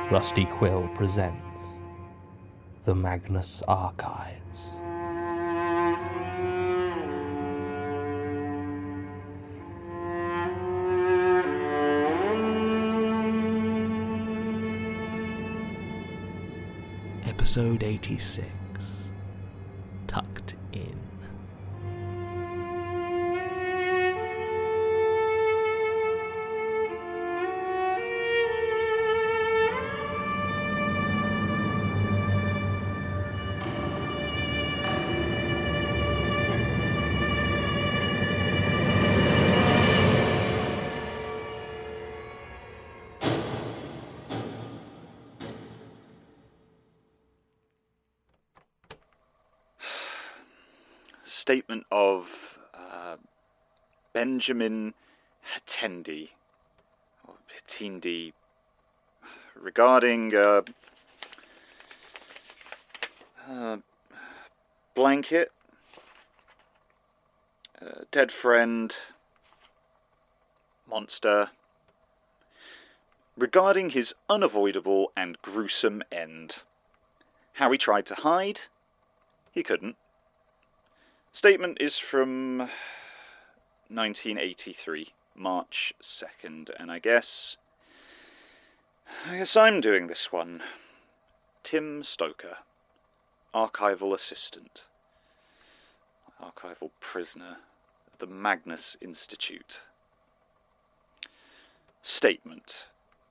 Rusty Quill presents The Magnus Archives. Episode 86, Tucked In. Statement of Benjamin Hatendi, or Hatendi, regarding blanket, dead friend, monster, regarding his unavoidable and gruesome end. How he tried to hide, he couldn't. Statement is from 1983, March 2nd, and I guess I'm doing this one. Tim Stoker, archival assistant, archival prisoner at the Magnus Institute. Statement.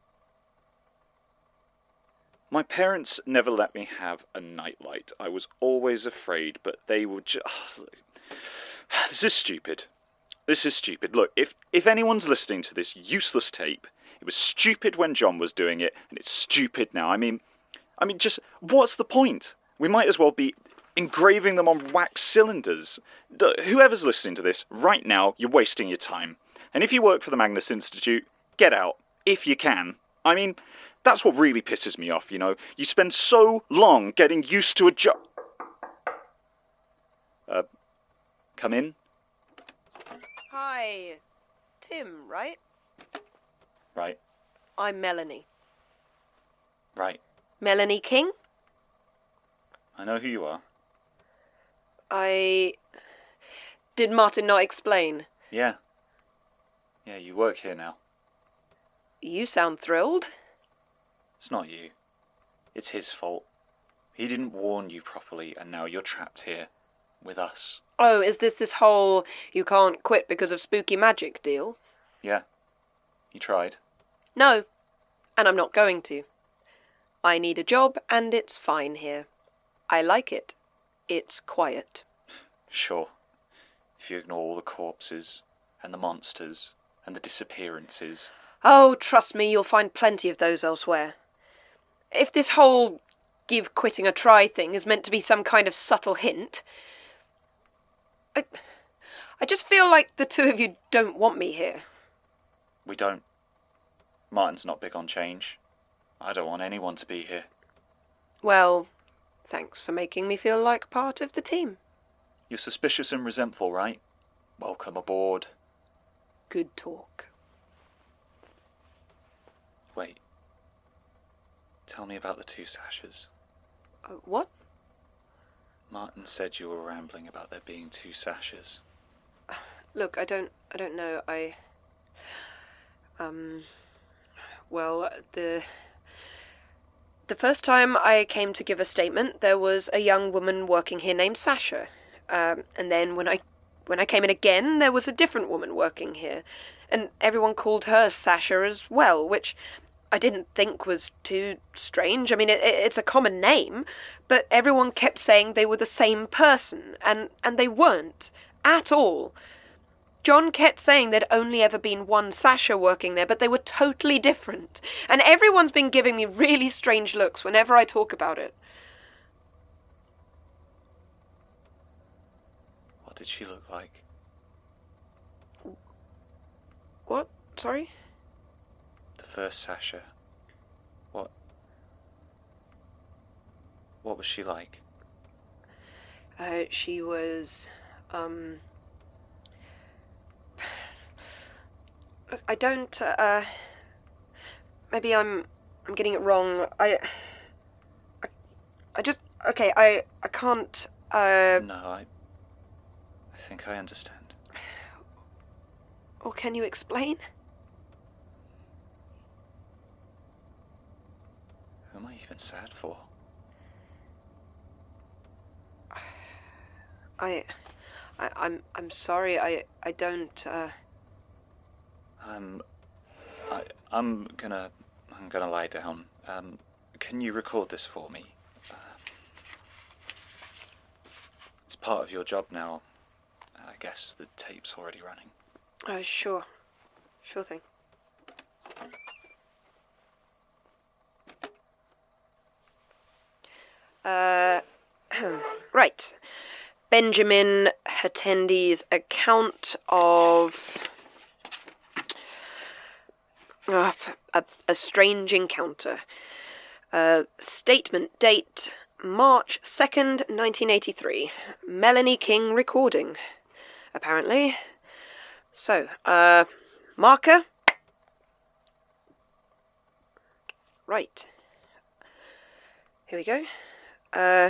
My parents never let me have a nightlight. I was always afraid, but they would just... This is stupid. This is stupid. Look, if anyone's listening to this useless tape, it was stupid when John was doing it, and it's stupid now. I mean, just, what's the point? We might as well be engraving them on wax cylinders. Whoever's listening to this, right now, you're wasting your time. And if you work for the Magnus Institute, get out, if you can. I mean... That's what really pisses me off, you know. You spend so long getting used to a job. Come in? Hi. Tim, right? Right. I'm Melanie. Right. Melanie King? I know who you are. Did Martin not explain? Yeah. Yeah, you work here now. You sound thrilled. It's not you. It's his fault. He didn't warn you properly, and now you're trapped here. With us. Oh, is this whole you can't quit because of spooky magic deal? Yeah. He tried. No. And I'm not going to. I need a job, and it's fine here. I like it. It's quiet. Sure. If you ignore all the corpses, and the monsters, and the disappearances. Oh, trust me, you'll find plenty of those elsewhere. If this whole give quitting a try thing is meant to be some kind of subtle hint, I just feel like the two of you don't want me here. We don't. Martin's not big on change. I don't want anyone to be here. Well, thanks for making me feel like part of the team. You're suspicious and resentful, right? Welcome aboard. Good talk. Wait. Tell me about the two Sashas. What? Martin said you were rambling about there being two Sashas. Look, I don't know. Well, the first time I came to give a statement, there was a young woman working here named Sasha. And then when I came in again, there was a different woman working here. And everyone called her Sasha as well, which I didn't think was too strange. I mean, it's a common name, but everyone kept saying they were the same person, and they weren't, at all. John kept saying there'd only ever been one Sasha working there, but they were totally different. And everyone's been giving me really strange looks whenever I talk about it. What did she look like? What? Sorry? The first Sasha. What was she like? She was, I don't, maybe I'm I'm getting it wrong. I just... Okay, I can't, No, I think I understand. Or can you explain? Who am I even sad for? I'm sorry. I don't. I'm gonna lie down. Can you record this for me? It's part of your job now. I guess the tape's already running. Sure. Sure thing. Right. Benjamin Hattendy's account of a strange encounter. Statement date March 2nd, 1983. Melanie King recording, apparently. So, marker. Right. Here we go.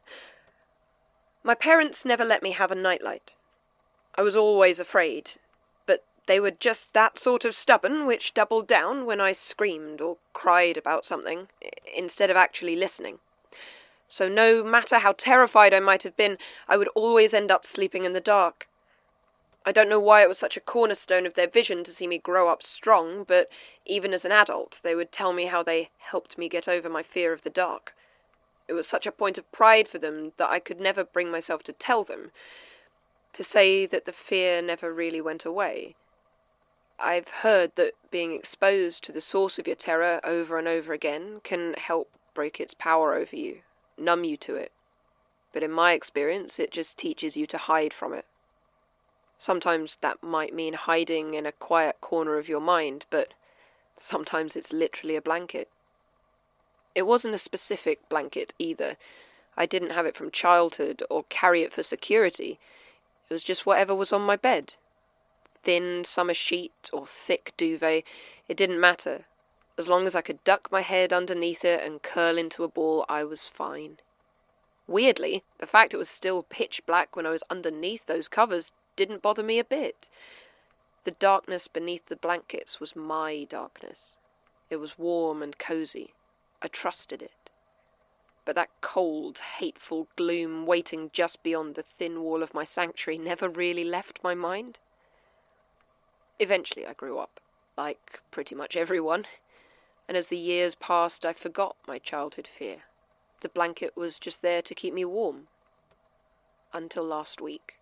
My parents never let me have a nightlight. I was always afraid, but they were just that sort of stubborn which doubled down when I screamed or cried about something, instead of actually listening. So no matter how terrified I might have been, I would always end up sleeping in the dark. I don't know why it was such a cornerstone of their vision to see me grow up strong, but even as an adult, they would tell me how they helped me get over my fear of the dark. It was such a point of pride for them that I could never bring myself to tell them, to say that the fear never really went away. I've heard that being exposed to the source of your terror over and over again can help break its power over you, numb you to it. But in my experience, it just teaches you to hide from it. Sometimes that might mean hiding in a quiet corner of your mind, but sometimes it's literally a blanket. It wasn't a specific blanket either. I didn't have it from childhood or carry it for security. It was just whatever was on my bed. Thin summer sheet or thick duvet, it didn't matter. As long as I could duck my head underneath it and curl into a ball, I was fine. Weirdly, the fact it was still pitch black when I was underneath those covers didn't bother me a bit. The darkness beneath the blankets was my darkness. It was warm and cozy. I trusted it. But that cold, hateful gloom waiting just beyond the thin wall of my sanctuary never really left my mind. Eventually I grew up, like pretty much everyone, and as the years passed I forgot my childhood fear. The blanket was just there to keep me warm. Until last week.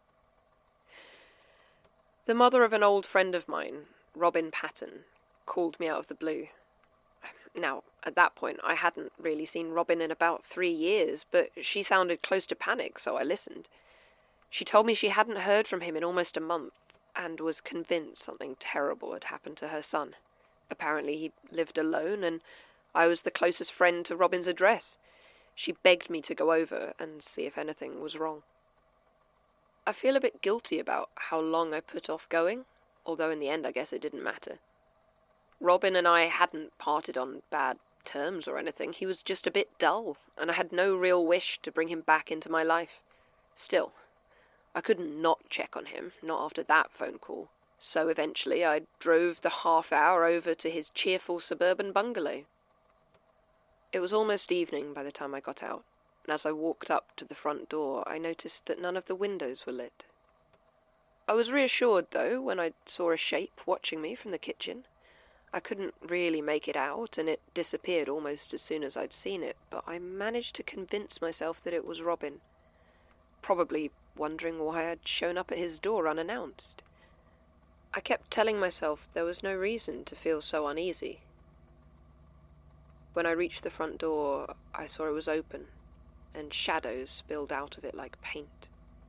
The mother of an old friend of mine, Robin Patton, called me out of the blue. Now, at that point, I hadn't really seen Robin in about 3 years, but she sounded close to panic, so I listened. She told me she hadn't heard from him in almost a month, and was convinced something terrible had happened to her son. Apparently he lived alone, and I was the closest friend to Robin's address. She begged me to go over and see if anything was wrong. I feel a bit guilty about how long I put off going, although in the end I guess it didn't matter. Robin and I hadn't parted on bad terms or anything. He was just a bit dull, and I had no real wish to bring him back into my life. Still, I couldn't not check on him, not after that phone call. So eventually I drove the half hour over to his cheerful suburban bungalow. It was almost evening by the time I got out, and as I walked up to the front door, I noticed that none of the windows were lit. I was reassured, though, when I saw a shape watching me from the kitchen. I couldn't really make it out, and it disappeared almost as soon as I'd seen it, but I managed to convince myself that it was Robin, probably wondering why I'd shown up at his door unannounced. I kept telling myself there was no reason to feel so uneasy. When I reached the front door, I saw it was open, and shadows spilled out of it like paint.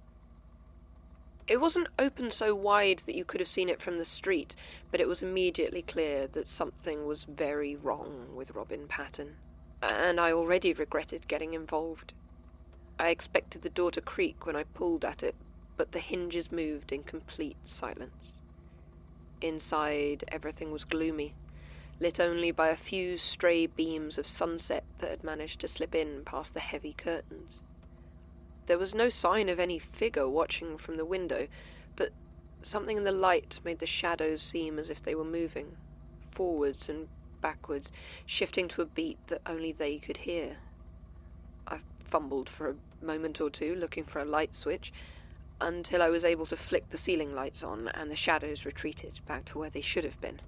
It wasn't open so wide that you could have seen it from the street, but it was immediately clear that something was very wrong with Robin Patton, and I already regretted getting involved. I expected the door to creak when I pulled at it, but the hinges moved in complete silence. Inside, everything was gloomy, lit only by a few stray beams of sunset that had managed to slip in past the heavy curtains. There was no sign of any figure watching from the window, but something in the light made the shadows seem as if they were moving, forwards and backwards, shifting to a beat that only they could hear. I fumbled for a moment or two, looking for a light switch, until I was able to flick the ceiling lights on, and the shadows retreated back to where they should have been.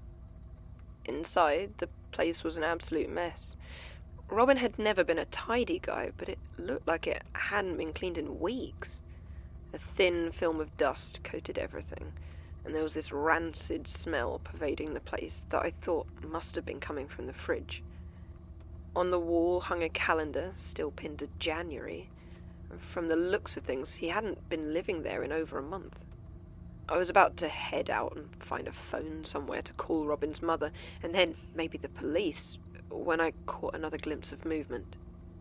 Inside, the place was an absolute mess. Robin had never been a tidy guy, but it looked like it hadn't been cleaned in weeks. A thin film of dust coated everything, and there was this rancid smell pervading the place that I thought must have been coming from the fridge. On the wall hung a calendar, still pinned to January. From the looks of things, he hadn't been living there in over a month. I was about to head out and find a phone somewhere to call Robin's mother, and then maybe the police, when I caught another glimpse of movement.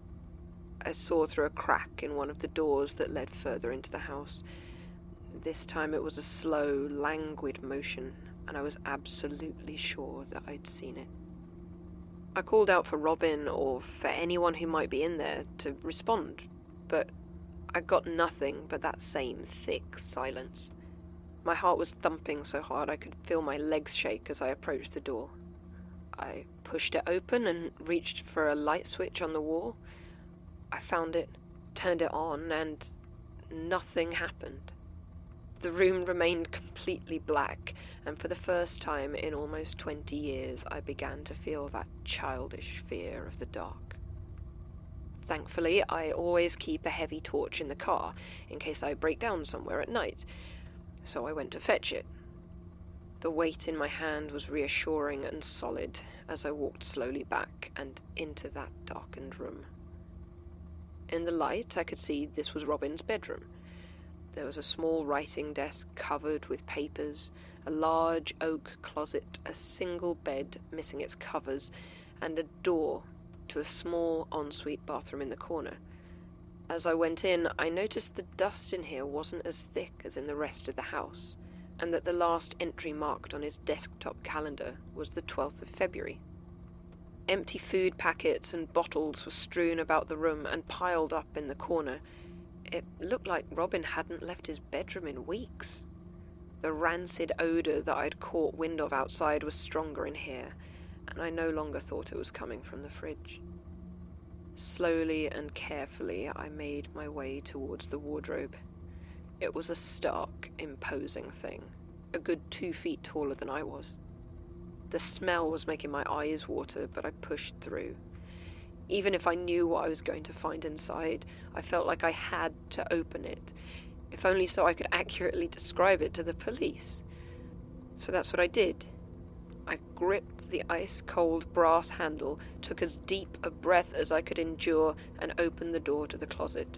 I saw through a crack in one of the doors that led further into the house. This time it was a slow, languid motion, and I was absolutely sure that I'd seen it. I called out for Robin, or for anyone who might be in there, to respond, but I got nothing but that same thick silence. My heart was thumping so hard I could feel my legs shake as I approached the door. I pushed it open and reached for a light switch on the wall. I found it, turned it on, and nothing happened. The room remained completely black, and for the first time in almost 20 years I began to feel that childish fear of the dark. Thankfully, I always keep a heavy torch in the car, in case I break down somewhere at night, so I went to fetch it. The weight in my hand was reassuring and solid as I walked slowly back and into that darkened room. In the light, I could see this was Robin's bedroom. There was a small writing desk covered with papers, a large oak closet, a single bed missing its covers, and a door to a small ensuite bathroom in the corner. As I went in, I noticed the dust in here wasn't as thick as in the rest of the house, and that the last entry marked on his desktop calendar was the 12th of February. Empty food packets and bottles were strewn about the room and piled up in the corner. It looked like Robin hadn't left his bedroom in weeks. The rancid odour that I'd caught wind of outside was stronger in here, and I no longer thought it was coming from the fridge. Slowly and carefully I made my way towards the wardrobe. It was a stark, imposing thing, a good 2 feet taller than I was. The smell was making my eyes water, but I pushed through. Even if I knew what I was going to find inside, I felt like I had to open it, if only so I could accurately describe it to the police. So that's what I did. I gripped the ice-cold brass handle, took as deep a breath as I could endure, and opened the door to the closet.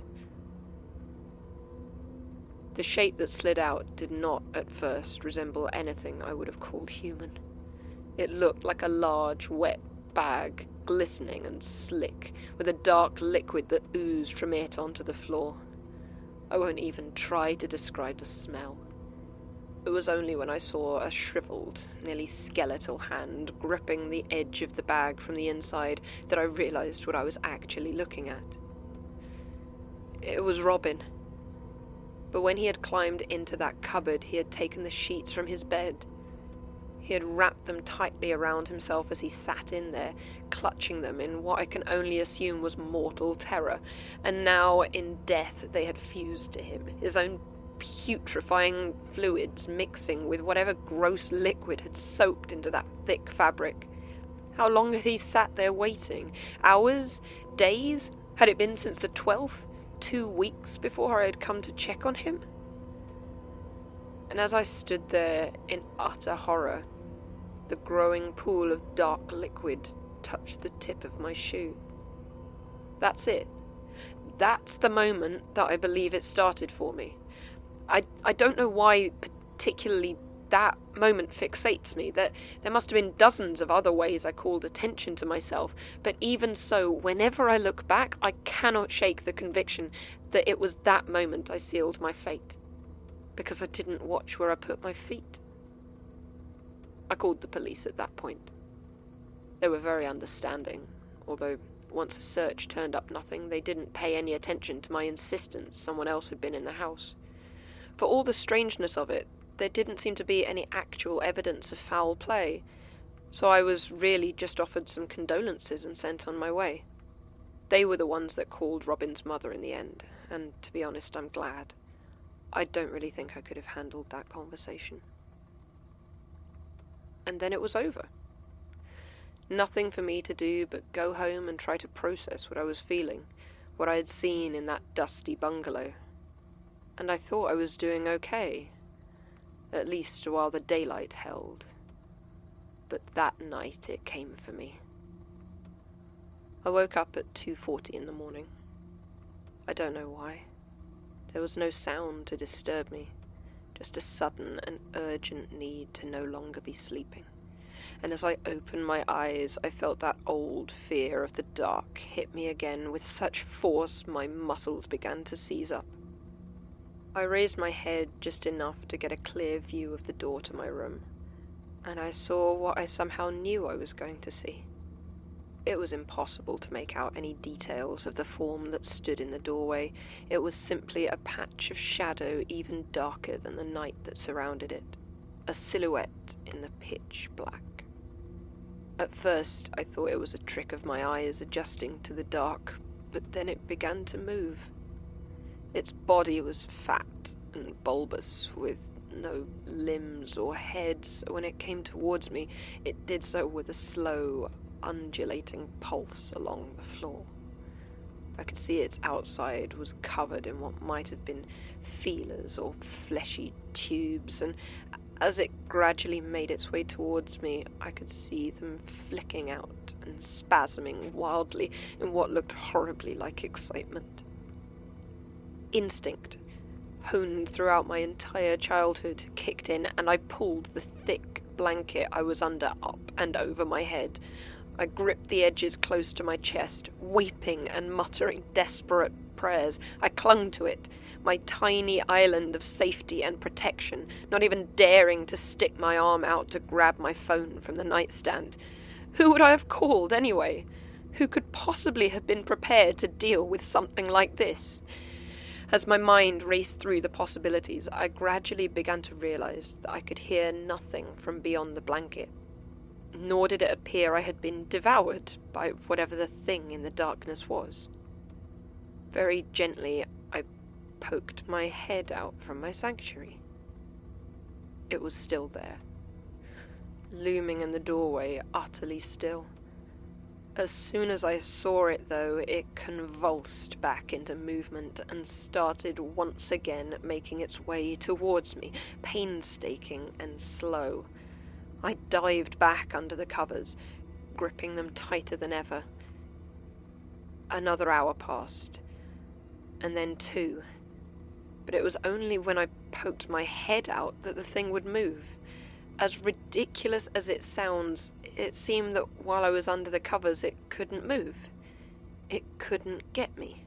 The shape that slid out did not, at first, resemble anything I would have called human. It looked like a large, wet bag, glistening and slick, with a dark liquid that oozed from it onto the floor. I won't even try to describe the smell. It was only when I saw a shriveled, nearly skeletal hand gripping the edge of the bag from the inside that I realized what I was actually looking at. It was Robin. But when he had climbed into that cupboard, he had taken the sheets from his bed. He had wrapped them tightly around himself as he sat in there, clutching them in what I can only assume was mortal terror, and now in death they had fused to him, his own putrefying fluids mixing with whatever gross liquid had soaked into that thick fabric. How long had he sat there waiting? Hours? Days? Had it been since the 12th? 2 weeks before I had come to check on him? And as I stood there in utter horror, the growing pool of dark liquid touched the tip of my shoe. That's it. That's the moment that I believe it started for me. I don't know why particularly that moment fixates me. That there must have been dozens of other ways I called attention to myself, but even so, whenever I look back, I cannot shake the conviction that it was that moment I sealed my fate, because I didn't watch where I put my feet. I called the police at that point. They were very understanding, although once a search turned up nothing, they didn't pay any attention to my insistence someone else had been in the house. For all the strangeness of it, there didn't seem to be any actual evidence of foul play, so I was really just offered some condolences and sent on my way. They were the ones that called Robin's mother in the end, and to be honest, I'm glad. I don't really think I could have handled that conversation. And then it was over. Nothing for me to do but go home and try to process what I was feeling, what I had seen in that dusty bungalow. And I thought I was doing okay, at least while the daylight held. But that night it came for me. I woke up at 2:40 in the morning. I don't know why. There was no sound to disturb me, just a sudden and urgent need to no longer be sleeping. And as I opened my eyes, I felt that old fear of the dark hit me again with such force my muscles began to seize up. I raised my head just enough to get a clear view of the door to my room, and I saw what I somehow knew I was going to see. It was impossible to make out any details of the form that stood in the doorway. It was simply a patch of shadow even darker than the night that surrounded it, a silhouette in the pitch black. At first I thought it was a trick of my eyes adjusting to the dark, but then it began to move. Its body was fat and bulbous, with no limbs or head, so when it came towards me, it did so with a slow, undulating pulse along the floor. I could see its outside was covered in what might have been feelers or fleshy tubes, and as it gradually made its way towards me, I could see them flicking out and spasming wildly in what looked horribly like excitement. Instinct, honed throughout my entire childhood, kicked in, and I pulled the thick blanket I was under up and over my head. I gripped the edges close to my chest, weeping and muttering desperate prayers. I clung to it, my tiny island of safety and protection, not even daring to stick my arm out to grab my phone from the nightstand. Who would I have called, anyway? Who could possibly have been prepared to deal with something like this? As my mind raced through the possibilities, I gradually began to realize that I could hear nothing from beyond the blanket. Nor did it appear I had been devoured by whatever the thing in the darkness was. Very gently, I poked my head out from my sanctuary. It was still there, looming in the doorway, utterly still. As soon as I saw it, though, it convulsed back into movement and started once again making its way towards me, painstaking and slow. I dived back under the covers, gripping them tighter than ever. Another hour passed, and then 2. But it was only when I poked my head out that the thing would move. As ridiculous as it sounds, it seemed that while I was under the covers, it couldn't move. It couldn't get me.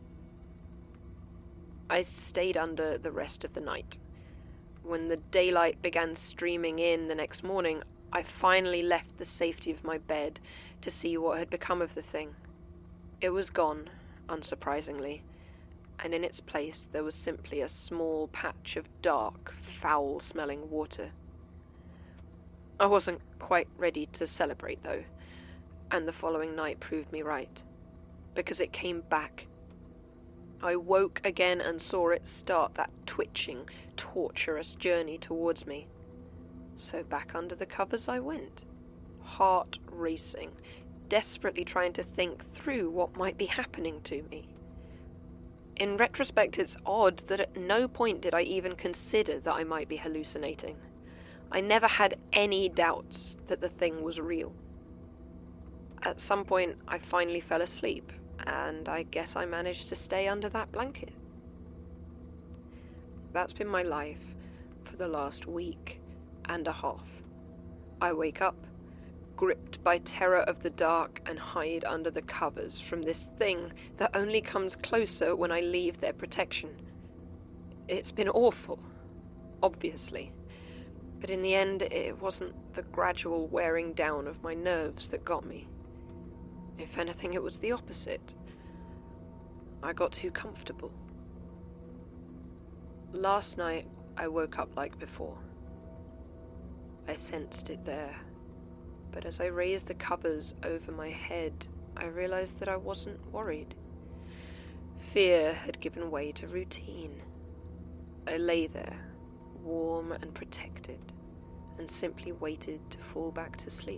I stayed under the rest of the night. When the daylight began streaming in the next morning, I finally left the safety of my bed to see what had become of the thing. It was gone, unsurprisingly, and in its place there was simply a small patch of dark, foul-smelling water. I wasn't quite ready to celebrate, though, and the following night proved me right, because it came back. I woke again and saw it start that twitching, torturous journey towards me. So back under the covers I went, heart racing, desperately trying to think through what might be happening to me. In retrospect, it's odd that at no point did I even consider that I might be hallucinating. I never had any doubts that the thing was real. At some point, I finally fell asleep, and I guess I managed to stay under that blanket. That's been my life for the last week and a half. I wake up, gripped by terror of the dark, and hide under the covers from this thing that only comes closer when I leave their protection. It's been awful, obviously. But in the end, it wasn't the gradual wearing down of my nerves that got me. If anything, it was the opposite. I got too comfortable. Last night, I woke up like before. I sensed it there. But as I raised the covers over my head, I realized that I wasn't worried. Fear had given way to routine. I lay there, warm and protected, and simply waited to fall back to sleep.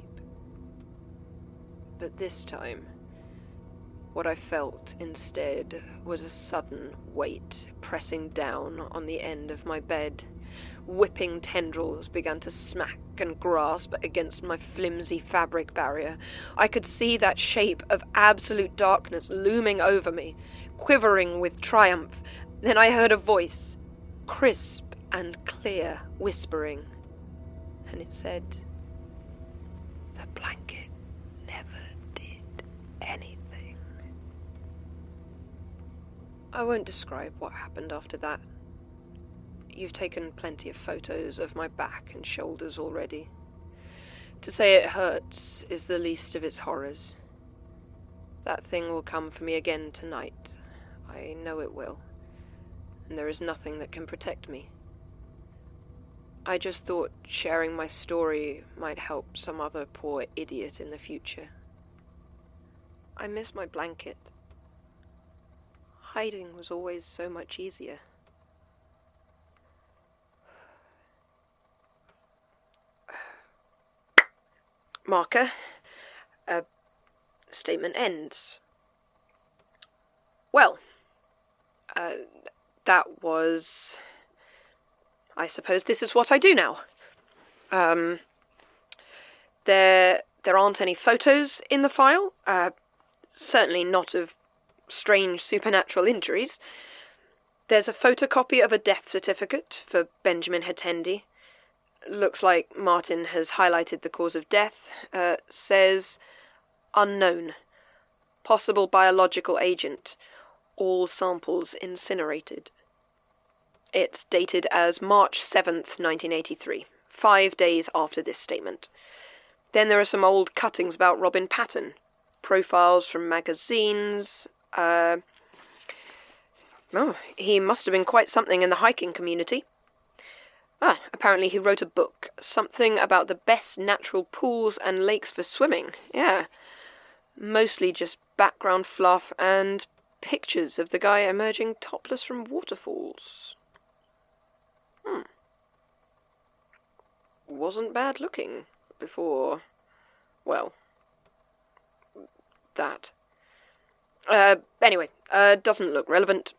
But this time, what I felt instead was a sudden weight pressing down on the end of my bed. Whipping tendrils began to smack and grasp against my flimsy fabric barrier. I could see that shape of absolute darkness looming over me, quivering with triumph. Then I heard a voice, crisp and clear, whispering, and it said, "The blanket never did anything." I won't describe what happened after that. You've taken plenty of photos of my back and shoulders already. To say it hurts is the least of its horrors. That thing will come for me again tonight. I know it will. And there is nothing that can protect me. I just thought sharing my story might help some other poor idiot in the future. I miss my blanket. Hiding was always so much easier. Marker. Statement ends. Well, that was... I suppose this is what I do now. There aren't any photos in the file. Certainly not of strange supernatural injuries. There's a photocopy of a death certificate for Benjamin Hatendi. Looks like Martin has highlighted the cause of death. Says, unknown. Possible biological agent. All samples incinerated. It's dated as March 7th, 1983, 5 days after this statement. Then there are some old cuttings about Robin Patton. Profiles from magazines. He must have been quite something in the hiking community. Apparently he wrote a book. Something about the best natural pools and lakes for swimming. Yeah. Mostly just background fluff and pictures of the guy emerging topless from waterfalls. Wasn't bad looking before, well, that. Anyway, doesn't look relevant.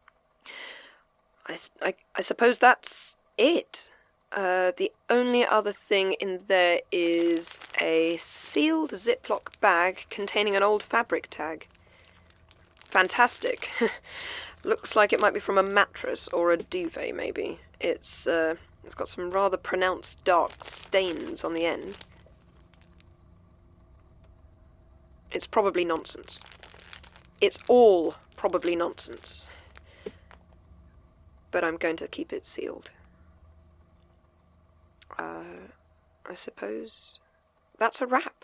I suppose that's it. The only other thing in there is a sealed Ziploc bag containing an old fabric tag. Fantastic. Looks like it might be from a mattress or a duvet, maybe. It's got some rather pronounced dark stains on the end. It's probably nonsense. It's all probably nonsense. But I'm going to keep it sealed. I suppose that's a wrap.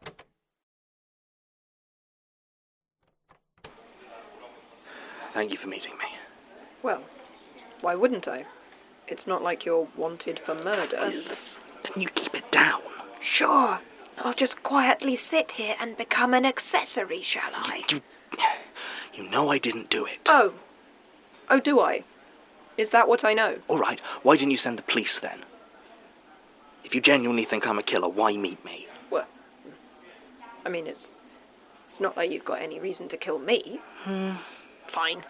Thank you for meeting me. Well, why wouldn't I? It's not like you're wanted for murder. Can you keep it down? Sure. I'll just quietly sit here and become an accessory, shall I? You know I didn't do it. Oh, do I? Is that what I know? All right, why didn't you send the police then? If you genuinely think I'm a killer, why meet me? Well, I mean, it's not like you've got any reason to kill me. Fine.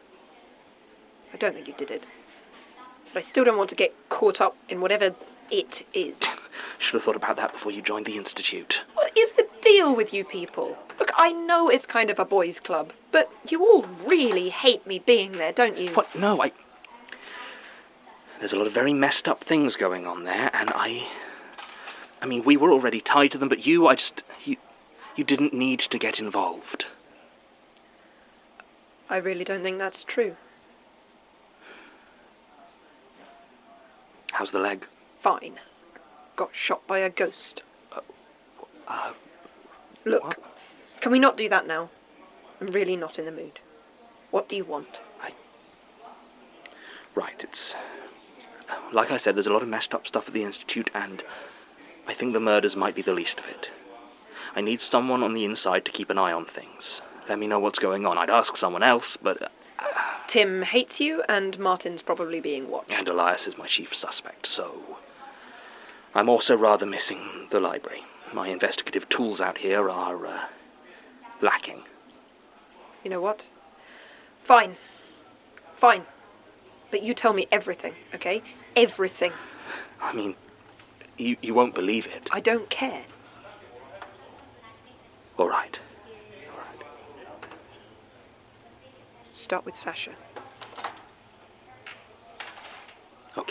I don't think you did it. But I still don't want to get caught up in whatever it is. Should have thought about that before you joined the Institute. What is the deal with you people? Look, I know it's kind of a boys' club, but you all really hate me being there, don't you? What? No, There's a lot of very messed up things going on there, and I mean, we were already tied to them, but you didn't need to get involved. I really don't think that's true. How's the leg? Fine. Got shot by a ghost. Look, what? Can we not do that now? I'm really not in the mood. What do you want? Right, it's... Like I said, there's a lot of messed up stuff at the Institute, and I think the murders might be the least of it. I need someone on the inside to keep an eye on things. Let me know what's going on. I'd ask someone else, but... Tim hates you, and Martin's probably being watched. And Elias is my chief suspect, so... I'm also rather missing the library. My investigative tools out here are, lacking. You know what? Fine. Fine. But you tell me everything, okay? Everything. I mean, you won't believe it. I don't care. All right. Start with Sasha. Okay.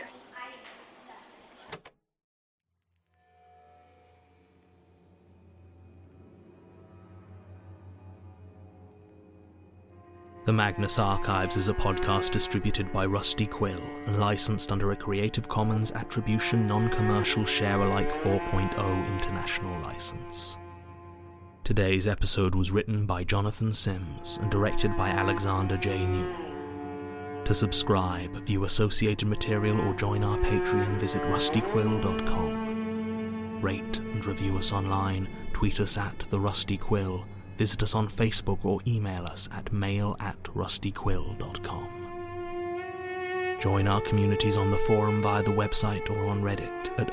The Magnus Archives is a podcast distributed by Rusty Quill and licensed under a Creative Commons Attribution Non-Commercial Share-alike 4.0 international license. Today's episode was written by Jonathan Sims and directed by Alexander J. Newell. To subscribe, view associated material or join our Patreon, visit rustyquill.com. Rate and review us online, tweet us at The Rusty Quill, visit us on Facebook or email us at mail@rustyquill.com. Join our communities on the forum via the website or on Reddit at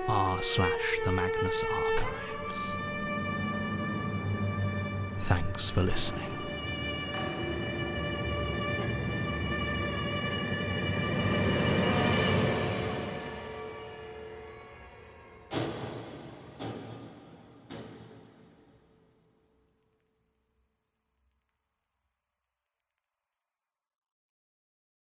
r/themagnusarchives. Thanks for listening.